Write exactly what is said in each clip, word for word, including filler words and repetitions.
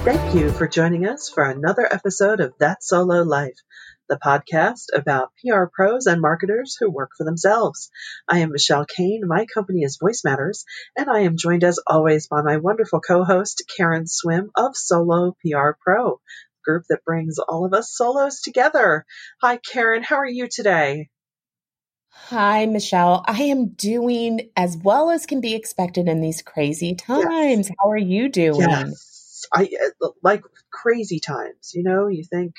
Thank you for joining us for another episode of That Solo Life, the podcast about P R pros and marketers who work for themselves. I am Michelle Kane. My company is Voice Matters, and I am joined as always by my wonderful co-host, Karen Swim of Solo P R Pro, group that brings all of us solos together. Hi, Karen. How are you today? Hi, Michelle. I am doing as well as can be expected in these crazy times. Yes. How are you doing? Yes. I like crazy times, you know, you think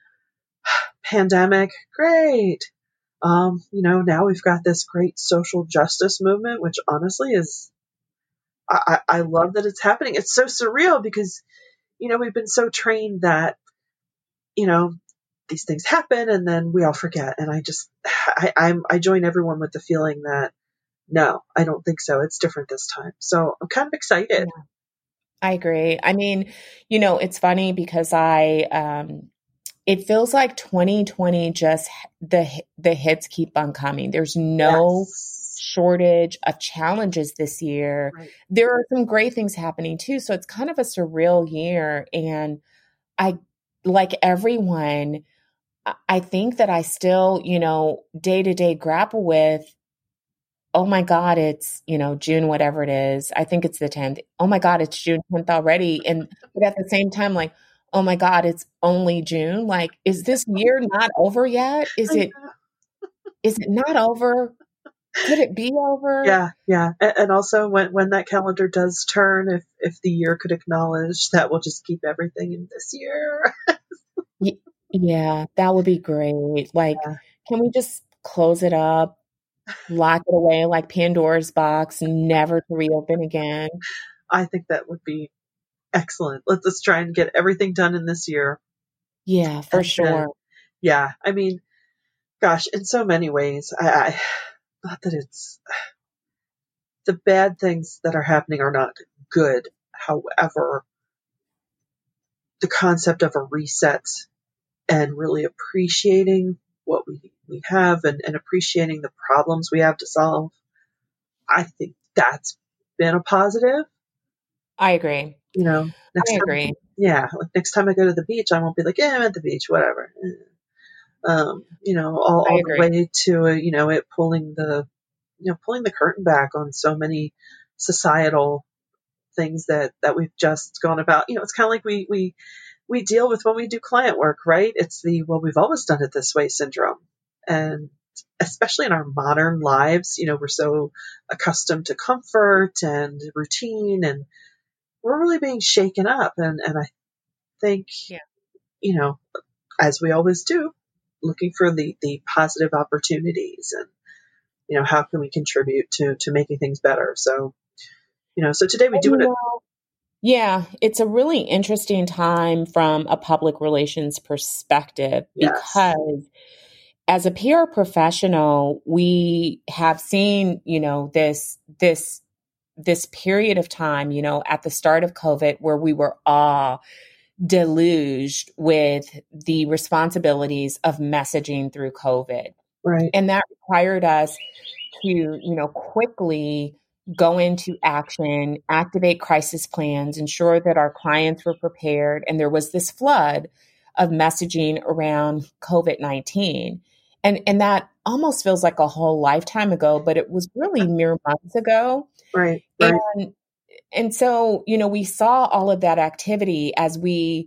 pandemic, great. Um, you know, now we've got this great social justice movement, which honestly is, I, I love that it's happening. It's so surreal because, you know, we've been so trained that, you know, these things happen and then we all forget. And I just, I, I'm, I join everyone with the feeling that, no, I don't think so. It's different this time. So I'm kind of excited. Yeah. I agree. I mean, you know, it's funny because I, um, it feels like twenty twenty just the the hits keep on coming. There's no yes. shortage of challenges this year. Right. There are some great things happening too. So it's kind of a surreal year. And I, like everyone, I think that I still, you know, day to day grapple with, oh my God, it's, you know, June, whatever it is. I think it's the tenth. Oh my God, it's June tenth already. And but at the same time, like, oh my God, it's only June. Like, is this year not over yet? Is it, is it not over? Could it be over? Yeah, yeah. And, and also when, when that calendar does turn, if, if the year could acknowledge that we'll just keep everything in this year. Yeah, that would be great. Like, yeah. Can we just close it up? Lock it away like Pandora's box, never to reopen again. I think that would be excellent. Let's just try and get everything done in this year. Yeah, for and sure. Then, yeah, I mean, gosh, in so many ways, I, I thought that it's the bad things that are happening are not good. However, the concept of a reset and really appreciating what we, we have and, and appreciating the problems we have to solve, I think that's been a positive. I agree. You know, next I time, agree. Yeah, like next time I go to the beach, I won't be like, yeah, I'm at the beach, whatever. Um, you know, all, all the way to, uh, you know, it pulling the, you know, pulling the curtain back on so many societal things that, that we've just gone about. You know, it's kind of like we, we, we deal with when we do client work, right? It's the, well, we've always done it this way syndrome. And especially in our modern lives, you know, we're so accustomed to comfort and routine, and we're really being shaken up. And, and I think, yeah. you know, as we always do, looking for the, the positive opportunities and, you know, how can we contribute to, to making things better? So, you know, so today we do it. Yeah, it's a really interesting time from a public relations perspective Yes. because as a P R professional, we have seen, you know, this, this, this period of time, you know, at the start of COVID where we were all deluged with the responsibilities of messaging through COVID. Right. And that required us to, you know, quickly go into action, activate crisis plans, ensure that our clients were prepared. And there was this flood of messaging around COVID nineteen. And, and that almost feels like a whole lifetime ago, but it was really mere months ago. Right. right. And, and so, you know, we saw all of that activity as we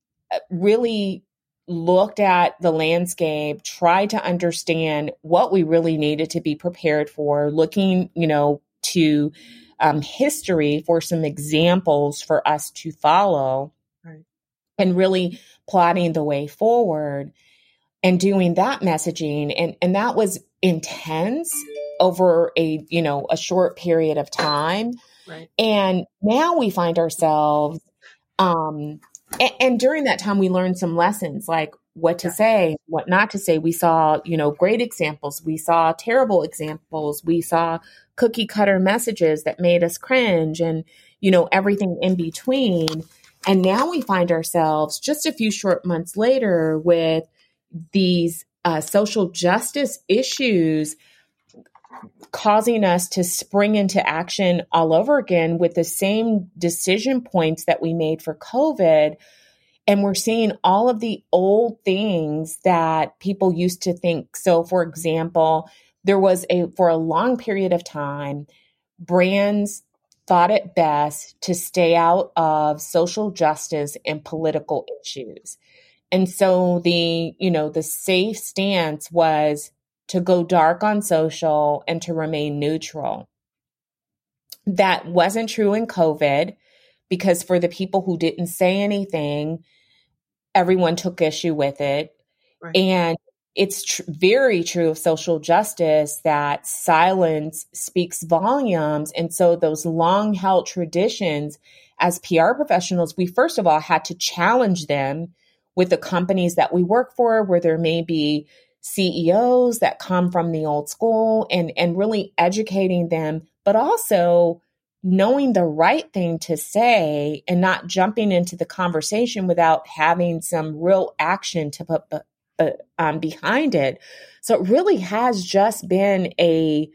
really looked at the landscape, tried to understand what we really needed to be prepared for, looking, you know, to um, history for some examples for us to follow, right. and really plotting the way forward and doing that messaging. And, and that was intense over a, you know, a short period of time. Right. And now we find ourselves, um, and, and during that time, we learned some lessons, like what to yeah. say, what not to say. We saw, you know, great examples. We saw terrible examples. We saw cookie cutter messages that made us cringe and, you know, everything in between. And now we find ourselves just a few short months later with these uh, social justice issues causing us to spring into action all over again with the same decision points that we made for COVID. And we're seeing all of the old things that people used to think. So, for example, there was a, for a long period of time, brands thought it best to stay out of social justice and political issues. And so the, you know, the safe stance was to go dark on social and to remain neutral. That wasn't true in COVID, because for the people who didn't say anything, everyone took issue with it. Right. And it's tr- very true of social justice that silence speaks volumes. And so those long held traditions, as P R professionals, we first of all had to challenge them with the companies that we work for, where there may be C E Os that come from the old school, and, and really educating them, but also knowing the right thing to say and not jumping into the conversation without having some real action to put uh, um, behind it. So it really has just been a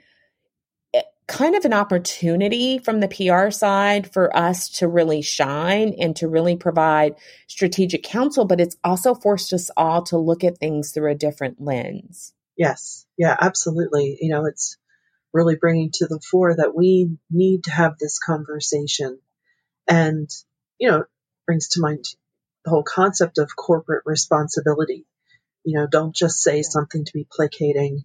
kind of an opportunity from the P R side for us to really shine and to really provide strategic counsel, but it's also forced us all to look at things through a different lens. Yes. Yeah, absolutely. You know, it's really bringing to the fore that we need to have this conversation. And, you know, brings to mind the whole concept of corporate responsibility. You know, don't just say yeah. something to be placating.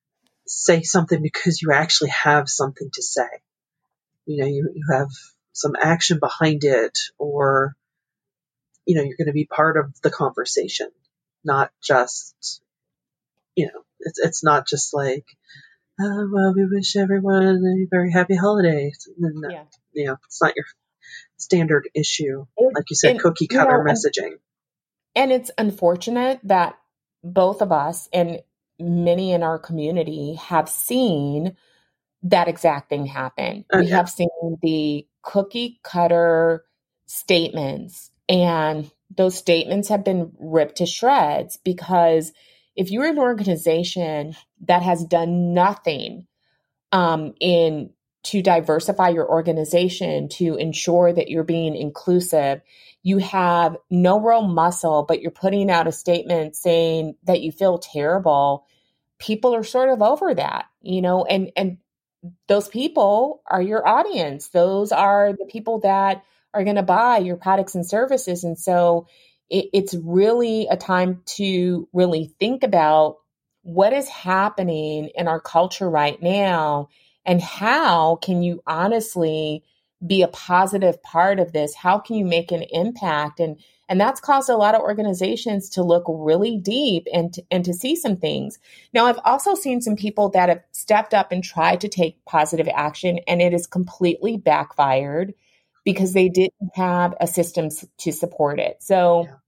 Say something because you actually have something to say. You know, you, you have some action behind it, or, you know, you're going to be part of the conversation, not just, you know, it's, it's not just like, oh, well, we wish everyone a very happy holiday. No, yeah. You know, it's not your standard issue. It, like you said, and, cookie cutter you know, messaging. And, and it's unfortunate that both of us and many in our community have seen that exact thing happen. Okay. We have seen the cookie cutter statements, and those statements have been ripped to shreds, because if you're an organization that has done nothing um, in to diversify your organization, to ensure that you're being inclusive, you have no real muscle, but you're putting out a statement saying that you feel terrible, people are sort of over that, you know, and, and those people are your audience. Those are the people that are going to buy your products and services. And so it, it's really a time to really think about what is happening in our culture right now, and how can you honestly be a positive part of this? How can you make an impact? And and that's caused a lot of organizations to look really deep and to, and to see some things. Now, I've also seen some people that have stepped up and tried to take positive action, and it has completely backfired because they didn't have a system to support it. So yeah.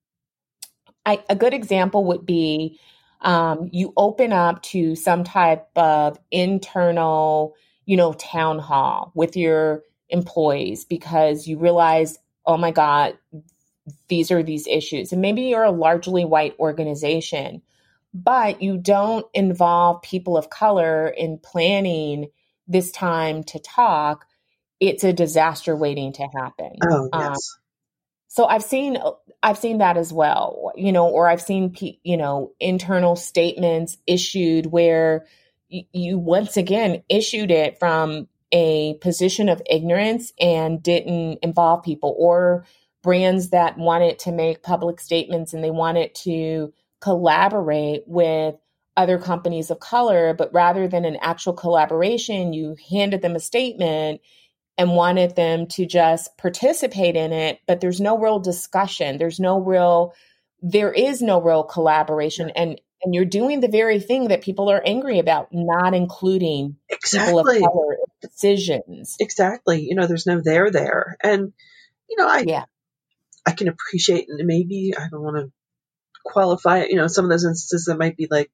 I, a good example would be um, you open up to some type of internal, you know, town hall with your employees because you realize, oh my God, these are these issues. And maybe you're a largely white organization, but you don't involve people of color in planning this time to talk. It's a disaster waiting to happen. Oh, yes. Um, so I've seen, I've seen that as well, you know, or I've seen, you know, internal statements issued where y- you once again issued it from a position of ignorance and didn't involve people, or brands that wanted to make public statements and they wanted to collaborate with other companies of color, but rather than an actual collaboration, you handed them a statement and wanted them to just participate in it, but there's no real discussion. There's no real, there is no real collaboration. And, and you're doing the very thing that people are angry about, not including exactly. people of color in decisions. Exactly. You know, there's no there there. And, you know, I, yeah. I can appreciate, and maybe I don't want to qualify it, you know, some of those instances that might be like,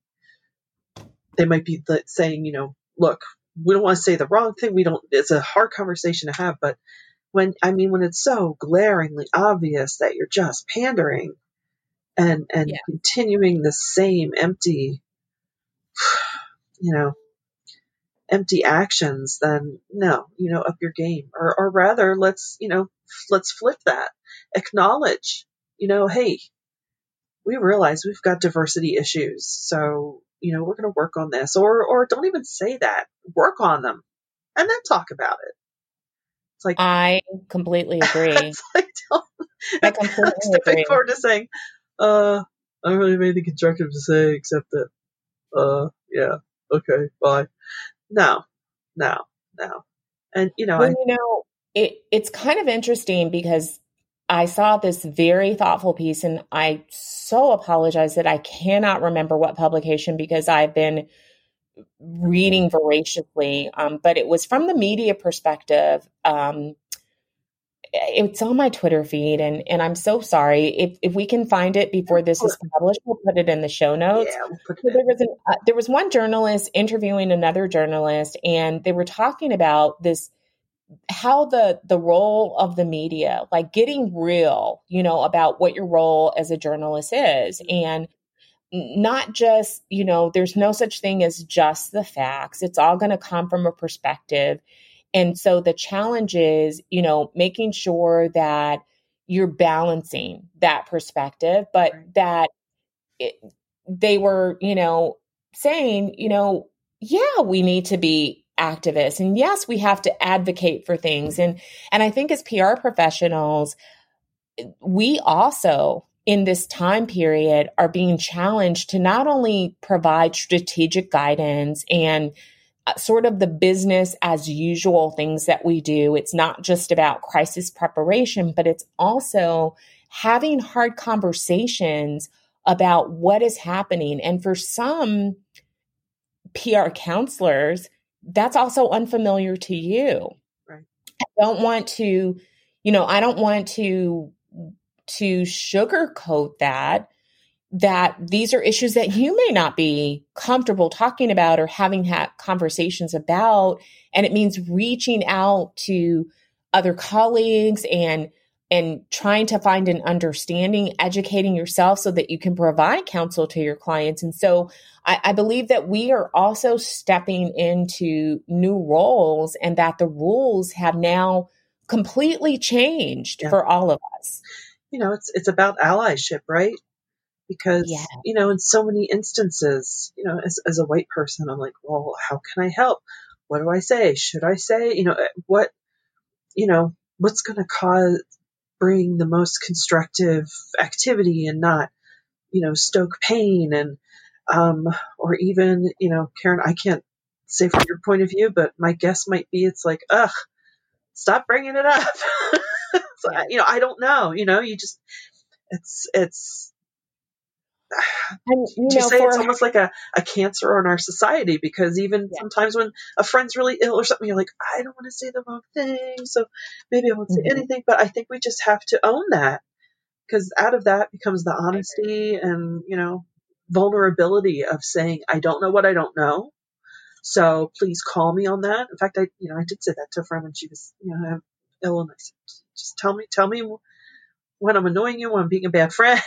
they might be like saying, you know, look, we don't want to say the wrong thing. We don't, it's a hard conversation to have, but when, I mean, when it's so glaringly obvious that you're just pandering and, and yeah. continuing the same empty, you know, empty actions, then no, you know, up your game. Or, or rather, let's, you know, let's flip that. Acknowledge, you know, hey, we realize we've got diversity issues. So, you know, we're going to work on this. Or, or don't even say that. Work on them and then talk about it. It's like, I completely agree. It's like, don't, I completely stepping agree. forward to saying, uh, I don't really have anything constructive to say except that, uh, yeah, okay, bye. No, no, no. And, you know, well, I, you know, it, it's kind of interesting because I saw this very thoughtful piece, and I so apologize that I cannot remember what publication because I've been reading voraciously, um, but it was from the media perspective. Um, it's on my Twitter feed, and, and I'm so sorry. If if we can find it before this is published, we'll put it in the show notes. Yeah, we'll put it so there was an, uh, there was one journalist interviewing another journalist, and they were talking about this, how the the role of the media, like getting real, you know, about what your role as a journalist is, and not just, you know, there's no such thing as just the facts. It's all going to come from a perspective. And so the challenge is, you know, making sure that you're balancing that perspective, but Right. that it, they were, you know, saying, you know, yeah, we need to be activists, and yes, we have to advocate for things. And, and I think as P R professionals, we also in this time period are being challenged to not only provide strategic guidance and sort of the business as usual things that we do. It's not just about crisis preparation, but it's also having hard conversations about what is happening. And for some P R counselors, that's also unfamiliar to you. Right. I don't want to, you know, I don't want to to sugarcoat that, that these are issues that you may not be comfortable talking about or having had conversations about. And it means reaching out to other colleagues and, and trying to find an understanding, educating yourself so that you can provide counsel to your clients. And so I, I believe that we are also stepping into new roles, and that the rules have now completely changed Yeah. for all of us. You know, it's it's about allyship, right? Because, yeah. you know, in so many instances, you know, as, as a white person, I'm like, well, how can I help? What do I say? Should I say, you know, what, you know, what's going to cause, bring the most constructive activity and not, you know, stoke pain and, um, or even, you know, Karen, I can't say from your point of view, but my guess might be it's like, ugh, stop bringing it up. So, Yeah. you know, I don't know, you know, you just, it's, it's, and, you do you know, say for, it's almost like a, a cancer on our society? Because even yeah. sometimes when a friend's really ill or something, you're like, I don't want to say the wrong thing, so maybe I won't say mm-hmm. anything. But I think we just have to own that, because out of that becomes the honesty and, you know, vulnerability of saying, I don't know what I don't know, so please call me on that. In fact, I, you know, I did say that to a friend when she was, you know, ill, and I said, just tell me, tell me when I'm annoying you, when I'm being a bad friend.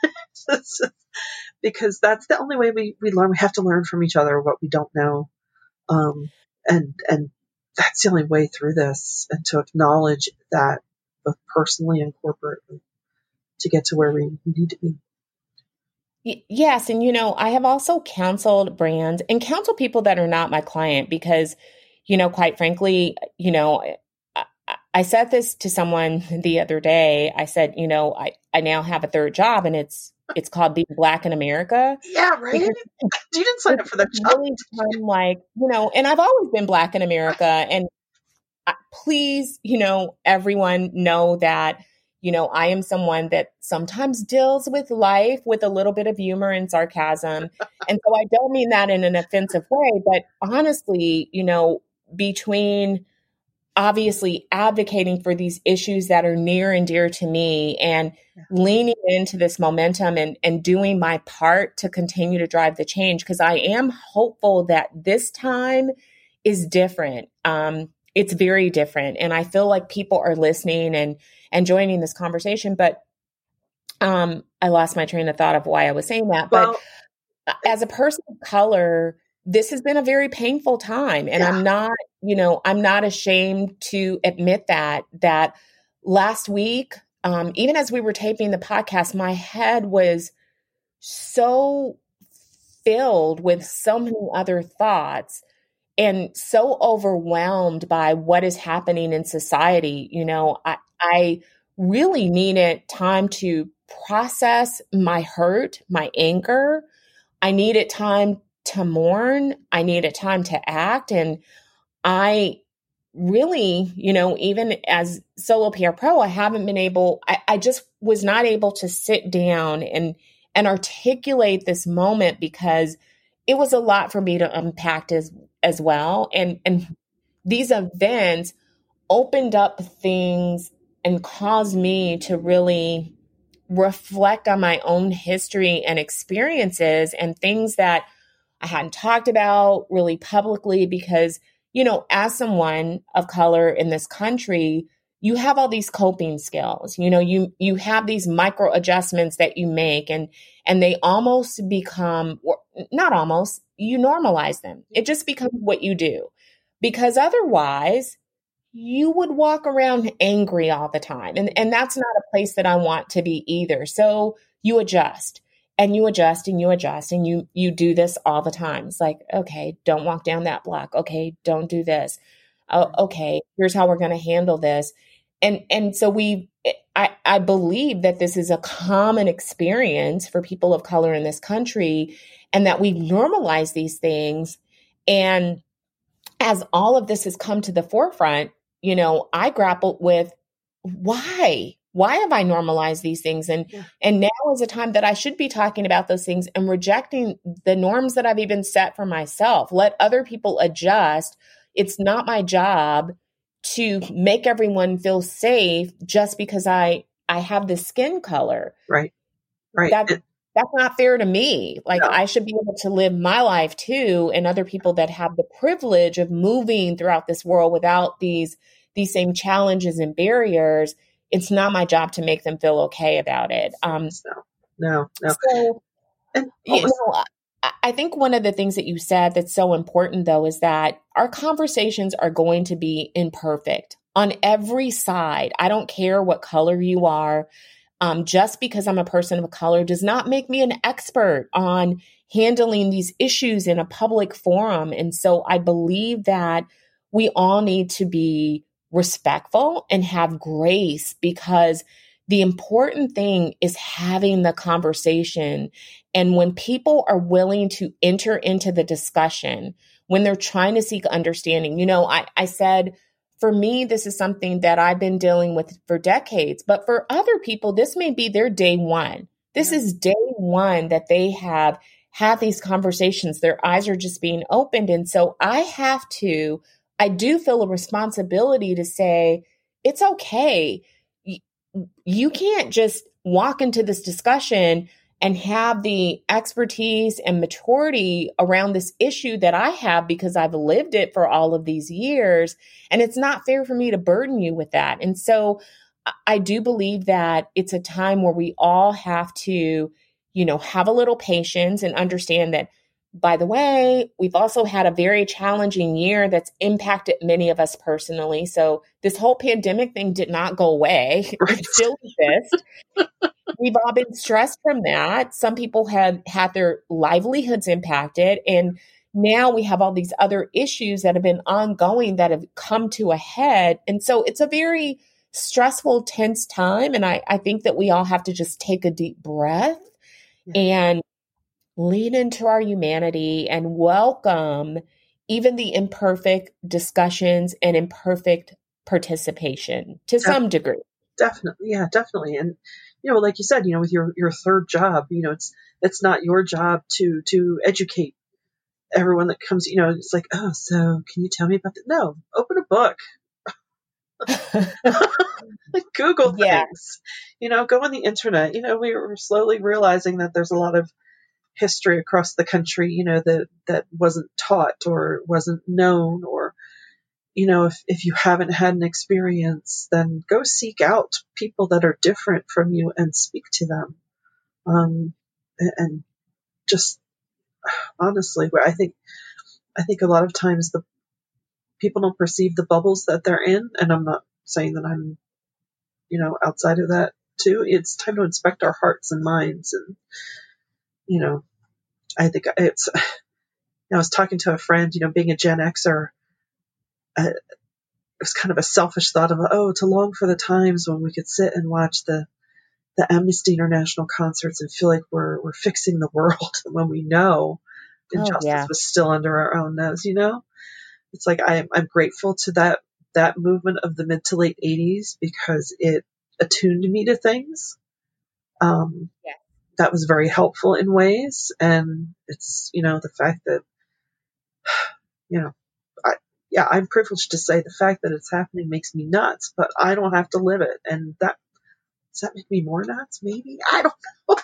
Because that's the only way we, we learn. We have to learn from each other what we don't know. Um, and, and that's the only way through this, and to acknowledge that both personally and corporately to get to where we need to be. Yes. And, you know, I have also counseled brands and counsel people that are not my client because, you know, quite frankly, you know, I, I said this to someone the other day. I said, you know, I, I now have a third job, and it's, it's called Being Black in America. Yeah, right. You didn't sign up for that job. Really fun, like, you know, and I've always been Black in America. And I, please, you know, everyone know that, you know, I am someone that sometimes deals with life with a little bit of humor and sarcasm. And so I don't mean that in an offensive way, but honestly, you know, between obviously advocating for these issues that are near and dear to me and leaning into this momentum and, and doing my part to continue to drive the change, because I am hopeful that this time is different. Um, it's very different. And I feel like people are listening and, and joining this conversation. But um, I lost my train of thought of why I was saying that. Well, but as a person of color, this has been a very painful time. And yeah. I'm not, you know, I'm not ashamed to admit that, that last week, um, even as we were taping the podcast, my head was so filled with so many other thoughts and so overwhelmed by what is happening in society. You know, I, I really needed time to process my hurt, my anger. I needed time to mourn. I needed time to act. And I really, you know, even as Solo P R Pro, I haven't been able, I, I just was not able to sit down and, and articulate this moment because it was a lot for me to unpack as, as well. And, and these events opened up things and caused me to really reflect on my own history and experiences and things that I hadn't talked about really publicly because, you know, as someone of color in this country, you have all these coping skills. You know, you you have these micro adjustments that you make and and they almost become, or not almost, you normalize them. It just becomes what you do. Because otherwise, you would walk around angry all the time. And, and that's not a place that I want to be either. So you adjust and you adjust and you adjust and you you do this all the time. It's like, okay, don't walk down that block. Okay, don't do this. Oh, okay, here's how we're going to handle this. And and so we, I, I believe that this is a common experience for people of color in this country and that we normalize these things. And as all of this has come to the forefront, you know, I grappled with why, why have I normalized these things? And, yeah. and now is a time that I should be talking about those things and rejecting the norms that I've even set for myself. Let other people adjust. It's not my job to make everyone feel safe just because I, I have this skin color. Right. Right. That, that's not fair to me. Like no. I should be able to live my life too. And other people that have the privilege of moving throughout this world without these, these same challenges and barriers. It's not my job to make them feel okay about it. Um, no, no, no. So, and, you know, I, I think one of the things that you said that's so important though, is that our conversations are going to be imperfect on every side. I don't care what color you are. Um, just because I'm a person of color does not make me an expert on handling these issues in a public forum. And so I believe that we all need to be respectful and have grace because the important thing is having the conversation. And when people are willing to enter into the discussion, when they're trying to seek understanding, you know, I, I said, for me, this is something that I've been dealing with for decades, but for other people, this may be their day one. This yeah. is day one that they have had these conversations. Their eyes are just being opened. And so I have to, I do feel a responsibility to say, it's okay. You can't just walk into this discussion and have the expertise and maturity around this issue that I have because I've lived it for all of these years. And it's not fair for me to burden you with that. And so I do believe that it's a time where we all have to, you know, have a little patience and understand that, by the way, we've also had a very challenging year that's impacted many of us personally. So this whole pandemic thing did not go away. Right. It still exists. We've all been stressed from that. Some people have had their livelihoods impacted. And now we have all these other issues that have been ongoing that have come to a head. And so it's a very stressful, tense time. And I, I think that we all have to just take a deep breath yeah. and lean into our humanity and welcome even the imperfect discussions and imperfect participation to Def- some degree. Definitely. Yeah, definitely. And, you know, like you said, you know, with your, your third job, you know, it's, it's not your job to, to educate everyone that comes, you know, it's like, oh, so can you tell me about that? No, open a book. Like Google yeah. things, you know, go on the internet. You know, we were slowly realizing that there's a lot of history across the country, you know, that, that wasn't taught or wasn't known, or, you know, if, if you haven't had an experience, then go seek out people that are different from you and speak to them. Um, and, and just honestly, I think I think a lot of times the people don't perceive the bubbles that they're in, and I'm not saying that I'm, you know, outside of that too. It's time to inspect our hearts and minds, and you know, I think it's. I was talking to a friend, you know, being a Gen Xer, uh, it was kind of a selfish thought of, oh, to long for the times when we could sit and watch the the Amnesty International concerts and feel like we're we're fixing the world when we know injustice oh, yeah. was still under our own nose, you know? It's like I'm I'm grateful to that that movement of the mid to late eighties because it attuned me to things. Um, yeah. That was very helpful in ways, and it's, you know, the fact that, you know, I, yeah, I'm privileged to say the fact that it's happening makes me nuts, but I don't have to live it, and that does that make me more nuts? Maybe, I don't know.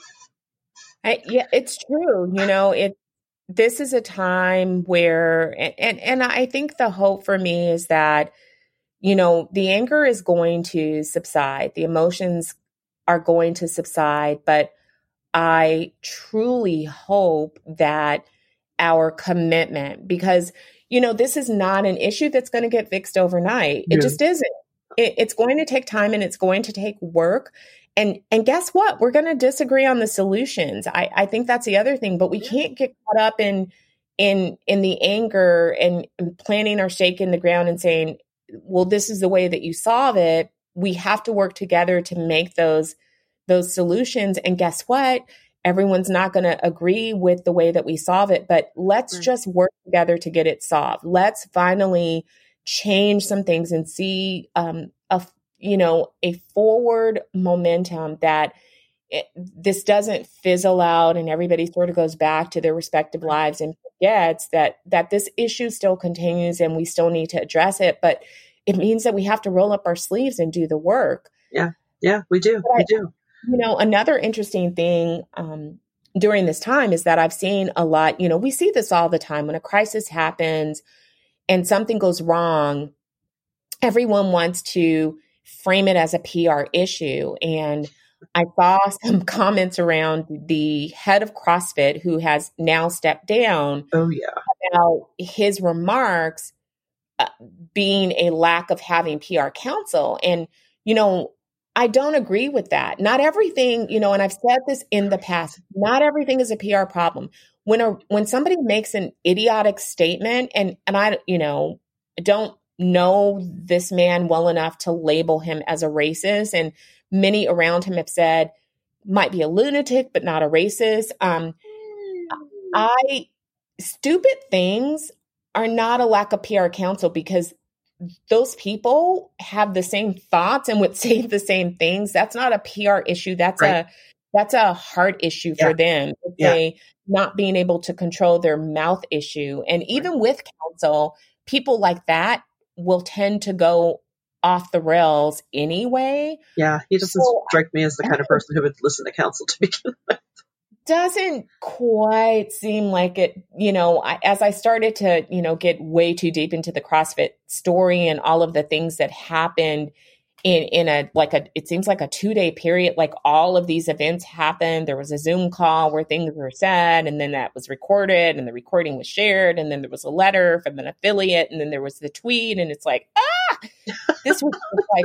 I, yeah, it's true. You know, it. This is a time where, and, and and I think the hope for me is that, you know, the anger is going to subside, the emotions are going to subside, but I truly hope that our commitment, because, you know, this is not an issue that's going to get fixed overnight. It Yeah. just isn't. It, it's going to take time and it's going to take work. And and guess what? We're going to disagree on the solutions. I, I think that's the other thing, but we Yeah. can't get caught up in in in the anger and, and planting our stake in the ground and saying, well, this is the way that you solve it. We have to work together to make those those solutions. And guess what? Everyone's not going to agree with the way that we solve it, but let's Right. just work together to get it solved. Let's finally change some things and see um, a you know a forward momentum that it, this doesn't fizzle out and everybody sort of goes back to their respective lives and forgets that that this issue still continues and we still need to address it. But it means that we have to roll up our sleeves and do the work. Yeah, yeah, we do, But, we do. You know, another interesting thing um, during this time is that I've seen a lot, you know, we see this all the time when a crisis happens and something goes wrong, everyone wants to frame it as a P R issue. And I saw some comments around the head of CrossFit who has now stepped down. Oh, yeah. About his remarks uh, being a lack of having P R counsel. And, you know, I don't agree with that. Not everything, you know, and I've said this in the past, not everything is a P R problem. When a when somebody makes an idiotic statement, and and I, you know, don't know this man well enough to label him as a racist, and many around him have said might be a lunatic, but not a racist. Um, I stupid things are not a lack of P R counsel because those people have the same thoughts and would say the same things. That's not a P R issue. That's right. a that's a heart issue yeah. for them. It's yeah. a not being able to control their mouth issue. And even right. with counsel, people like that will tend to go off the rails anyway. Yeah, he doesn't so, strike me as the kind of person who would listen to counsel to begin with. Doesn't quite seem like it, you know, I, as I started to, you know, get way too deep into the CrossFit story and all of the things that happened in, in a, like a, it seems like a two day period, like all of these events happened. There was a Zoom call where things were said and then that was recorded and the recording was shared. And then there was a letter from an affiliate and then there was the tweet and it's like, ah, this was like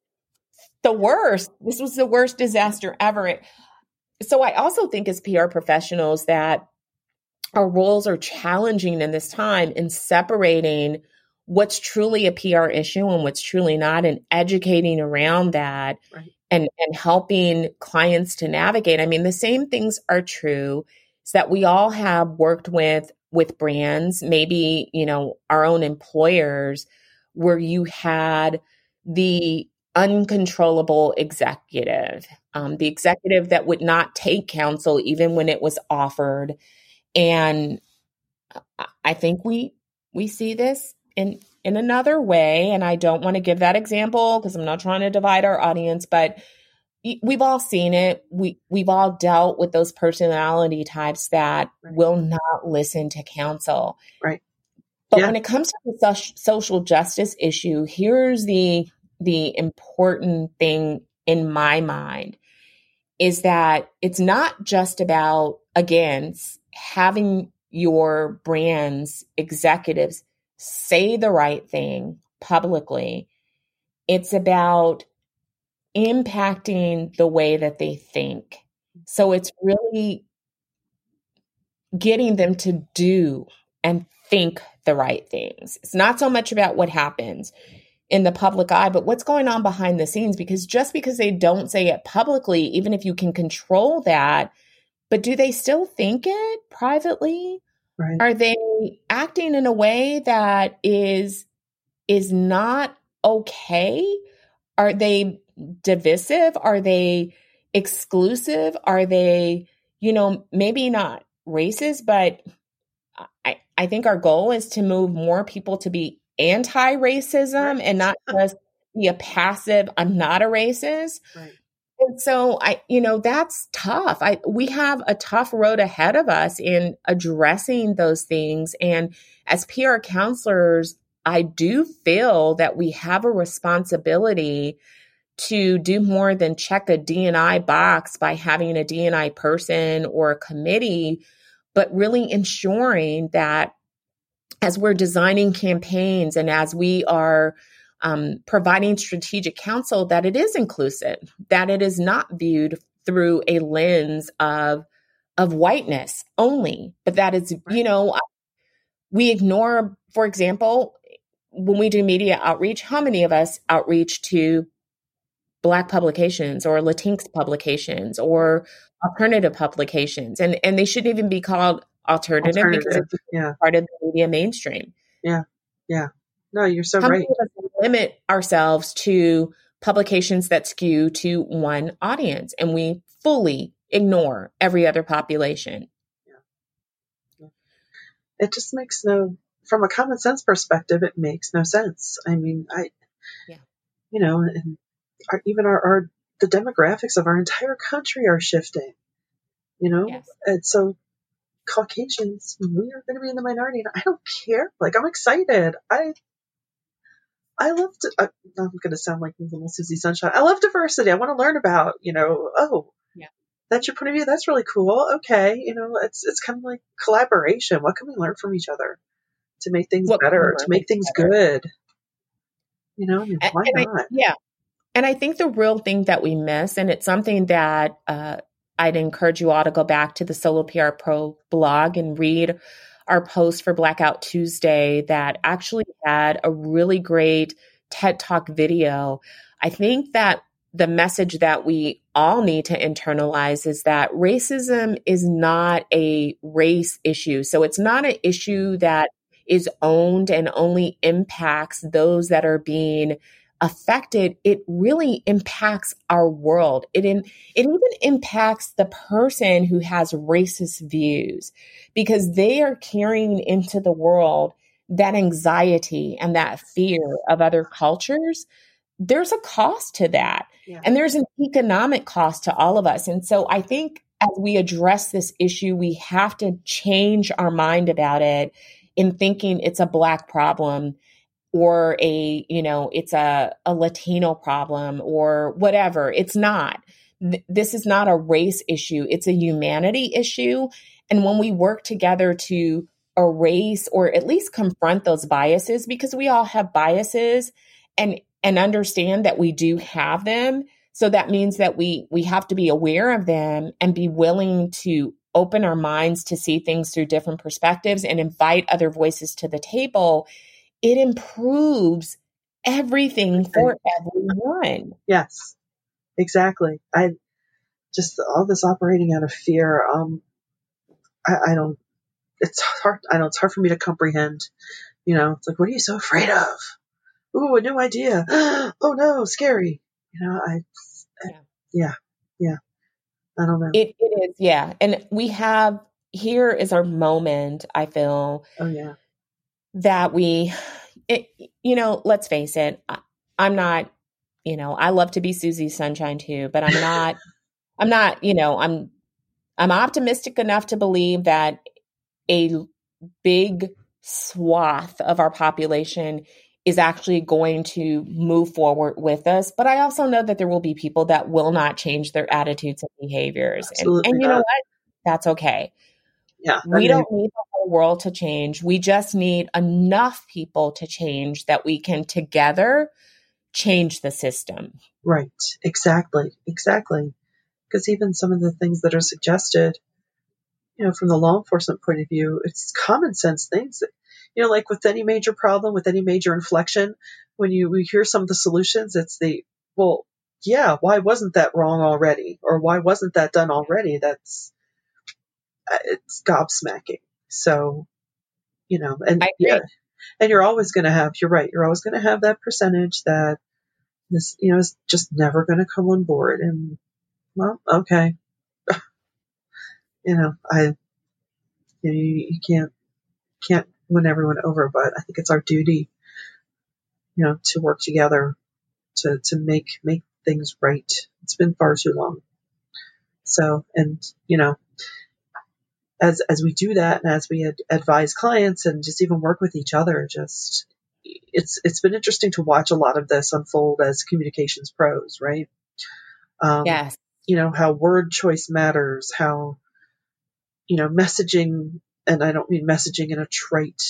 the worst. This was the worst disaster ever. It, So I also think as P R professionals that our roles are challenging in this time in separating what's truly a P R issue and what's truly not, and educating around that right. and, and helping clients to navigate. I mean, the same things are true is that we all have worked with, with brands, maybe, you know, our own employers, where you had the uncontrollable executive, um, the executive that would not take counsel even when it was offered. And I think we we see this in in another way. And I don't want to give that example because I'm not trying to divide our audience, but we've all seen it. We we've all dealt with those personality types that right. will not listen to counsel. Right. But yeah. when it comes to the so- social justice issue, here's the the important thing in my mind is that it's not just about, again, having your brand's executives say the right thing publicly. It's about impacting the way that they think. So it's really getting them to do and think the right things. It's not so much about what happens in the public eye, but what's going on behind the scenes, because just because they don't say it publicly, even if you can control that, but do they still think it privately? Right. Are they acting in a way that is is not okay? Are they divisive? Are they exclusive? Are they, you know, maybe not racist, but I, I think our goal is to move more people to be anti-racism right. and not just be a passive, I'm not a racist. Right. And so I, you know, that's tough. I, we have a tough road ahead of us in addressing those things. And as P R counselors, I do feel that we have a responsibility to do more than check a D and I box by having a D and I person or a committee, but really ensuring that as we're designing campaigns and as we are um, providing strategic counsel, that it is inclusive, that it is not viewed through a lens of of whiteness only, but that is, you know, we ignore, for example, when we do media outreach, how many of us outreach to Black publications or Latinx publications or alternative publications? And and they shouldn't even be called alternative, alternative. because it's yeah. part of the media mainstream. Yeah. Yeah. No, you're so How right. many of us limit ourselves to publications that skew to one audience and we fully ignore every other population? Yeah. Yeah. It just makes no, from a common sense perspective, it makes no sense. I mean, I, yeah. you know, and our, even our, our, the demographics of our entire country are shifting, you know, yes. and so Caucasians, we are going to be in the minority, and I don't care. Like, I'm excited. I, I love to, I, I'm going to sound like little Susie Sunshine. I love diversity. I want to learn about, you know, oh, yeah. that's your point of view. That's really cool. Okay. You know, it's, it's kind of like collaboration. What can we learn from each other to make things what better, to make things better? Good? You know, I mean, why and not? I, yeah. And I think the real thing that we miss, and it's something that, uh, I'd encourage you all to go back to the Solo P R Pro blog and read our post for Blackout Tuesday that actually had a really great TED Talk video. I think that the message that we all need to internalize is that racism is not a race issue. So it's not an issue that is owned and only impacts those that are being affected. It really impacts our world. It in, it even impacts the person who has racist views, because they are carrying into the world that anxiety and that fear of other cultures. There's a cost to that. Yeah. And there's an economic cost to all of us. And so I think as we address this issue, we have to change our mind about it in thinking it's a Black problem, or a, you know, it's a, a Latino problem or whatever. It's not. Th- this is not a race issue. It's a humanity issue. And when we work together to erase or at least confront those biases, because we all have biases, and and understand that we do have them. So that means that we we have to be aware of them and be willing to open our minds to see things through different perspectives and invite other voices to the table. It improves everything for everyone. Yes, exactly. I just, all this operating out of fear. Um, I, I don't, it's hard. I know it's hard for me to comprehend, you know, it's like, what are you so afraid of? Ooh, a new idea. Oh no, scary. You know, I, yeah. yeah, yeah. I don't know. It, it is. Yeah. And we have, here is our moment, I feel. Oh yeah. That we, it, you know, let's face it, I, I'm not, you know, I love to be Susie Sunshine too, but I'm not, I'm not, you know, I'm, I'm optimistic enough to believe that a big swath of our population is actually going to move forward with us. But I also know that there will be people that will not change their attitudes and behaviors. And, and you know what? That's okay. Yeah. We don't need the whole world to change. We just need enough people to change that we can together change the system. Right. Exactly. Exactly. Because even some of the things that are suggested, you know, from the law enforcement point of view, it's common sense things. That, you know, like with any major problem, with any major inflection, when you we hear some of the solutions, it's the, well, yeah, why wasn't that wrong already? Or why wasn't that done already? That's, it's gobsmacking. So, you know, and yeah, and you're always going to have, you're right, you're always going to have that percentage that this, you know, is just never going to come on board. And, well, okay. you know, I, you, know, you, you can't, can't win everyone over, but I think it's our duty, you know, to work together to, to make, make things right. It's been far too long. So, and, you know, as, as we do that and as we ad- advise clients and just even work with each other, just, it's, it's been interesting to watch a lot of this unfold as communications pros, right? Um, yes. You know, how word choice matters, how, you know, messaging, and I don't mean messaging in a trite,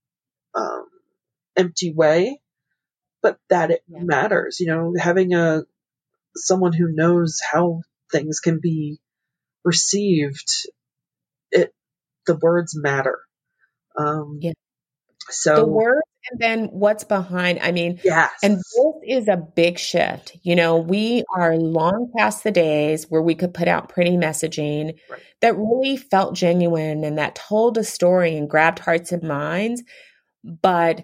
um, empty way, but that it yeah. matters, you know, having a, someone who knows how things can be received, it, the words matter. Um, yeah. So the words and then what's behind, I mean, yes. And this is a big shift. You know, we are long past the days where we could put out pretty messaging right. that really felt genuine and that told a story and grabbed hearts and minds, but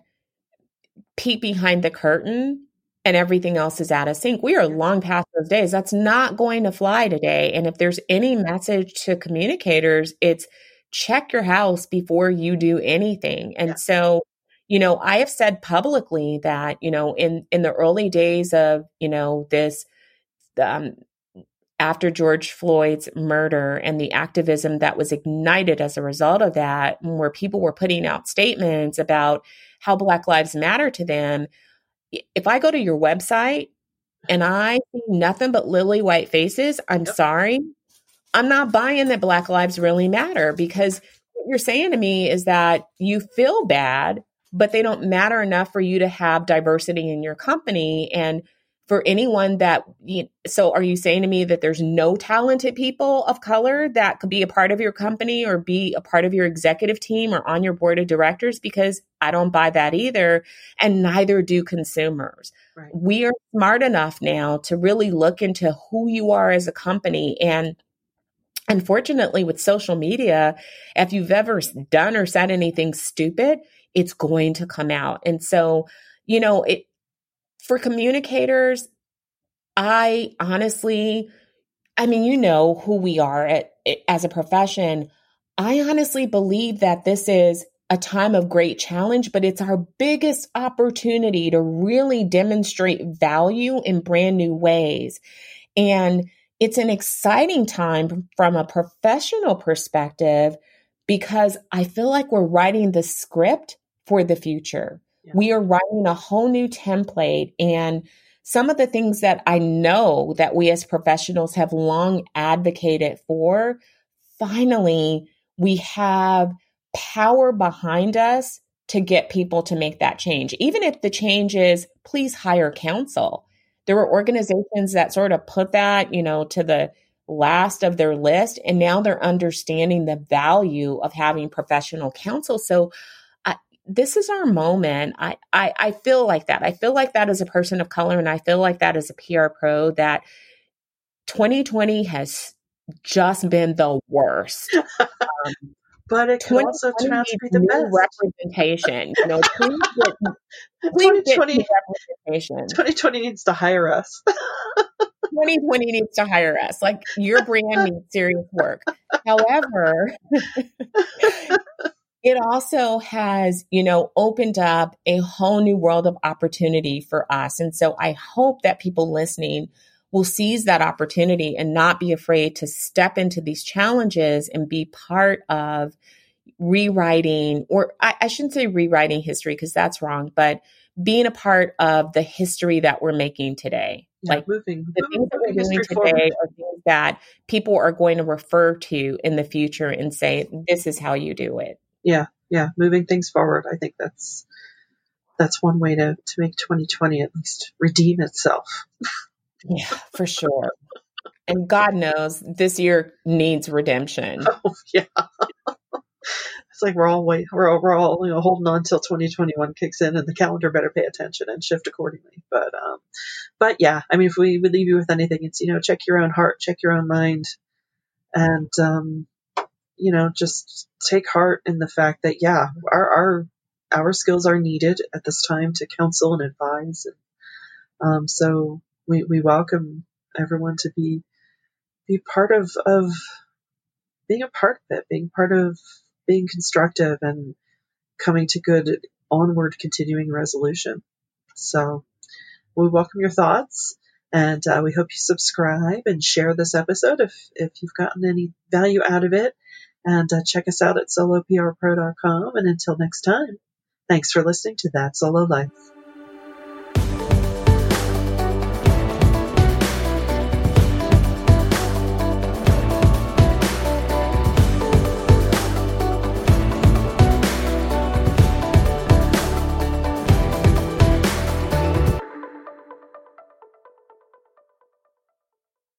peek behind the curtain and everything else is out of sync. We are long past those days. That's not going to fly today. And if there's any message to communicators, it's check your house before you do anything. And yeah. so, you know, I have said publicly that, you know, in, in the early days of, you know, this, um, after George Floyd's murder and the activism that was ignited as a result of that, where people were putting out statements about how Black Lives Matter to them, if I go to your website and I see nothing but lily white faces, I'm yep. sorry. I'm not buying that Black lives really matter, because what you're saying to me is that you feel bad, but they don't matter enough for you to have diversity in your company. And for anyone that, you, so are you saying to me that there's no talented people of color that could be a part of your company or be a part of your executive team or on your board of directors? Because I don't buy that either. And neither do consumers. Right. We are smart enough now to really look into who you are as a company. And unfortunately, with social media, if you've ever done or said anything stupid, it's going to come out. And so, you know, it, for communicators, I honestly, I mean, you know who we are at, as a profession. I honestly believe that this is a time of great challenge, but it's our biggest opportunity to really demonstrate value in brand new ways. And it's an exciting time from a professional perspective, because I feel like we're writing the script for the future. Yeah. We are writing a whole new template, and some of the things that I know that we as professionals have long advocated for, finally, we have power behind us to get people to make that change. Even if the change is, please hire counsel. There were organizations that sort of put that, you know, to the last of their list, and now they're understanding the value of having professional counsel. So I, this is our moment. I, I, I feel like that. I feel like that as a person of color, and I feel like that as a P R pro, that twenty twenty has just been the worst. Um, but it can also turn out to be the best. Representation. You know, please get, please get representation. twenty twenty needs to hire us. twenty twenty needs to hire us. Like, your brand needs serious work. However, it also has, you know, opened up a whole new world of opportunity for us. And so I hope that people listening will seize that opportunity and not be afraid to step into these challenges and be part of rewriting, or I, I shouldn't say rewriting history, because that's wrong, but being a part of the history that we're making today. Yeah, like moving, the moving, things that we're moving doing history today forward. are things that people are going to refer to in the future and say, this is how you do it. Yeah, yeah, moving things forward. I think that's that's one way to, to make twenty twenty at least redeem itself. Yeah, for sure. And God knows this year needs redemption. Oh, yeah. It's like we're all wait, we're all, we're all you know holding on until twenty twenty-one kicks in, and the calendar better pay attention and shift accordingly. But um, but yeah, I mean, if we would leave you with anything, it's you know check your own heart, check your own mind, and um, you know just take heart in the fact that yeah, our our our skills are needed at this time to counsel and advise. And, um, so we we welcome everyone to be be part of of being a part of it, being part of being constructive and coming to good onward continuing resolution. So we welcome your thoughts, and uh, we hope you subscribe and share this episode if, if you've gotten any value out of it. And uh, check us out at solo p r pro dot com. And until next time, thanks for listening to That Solo Life.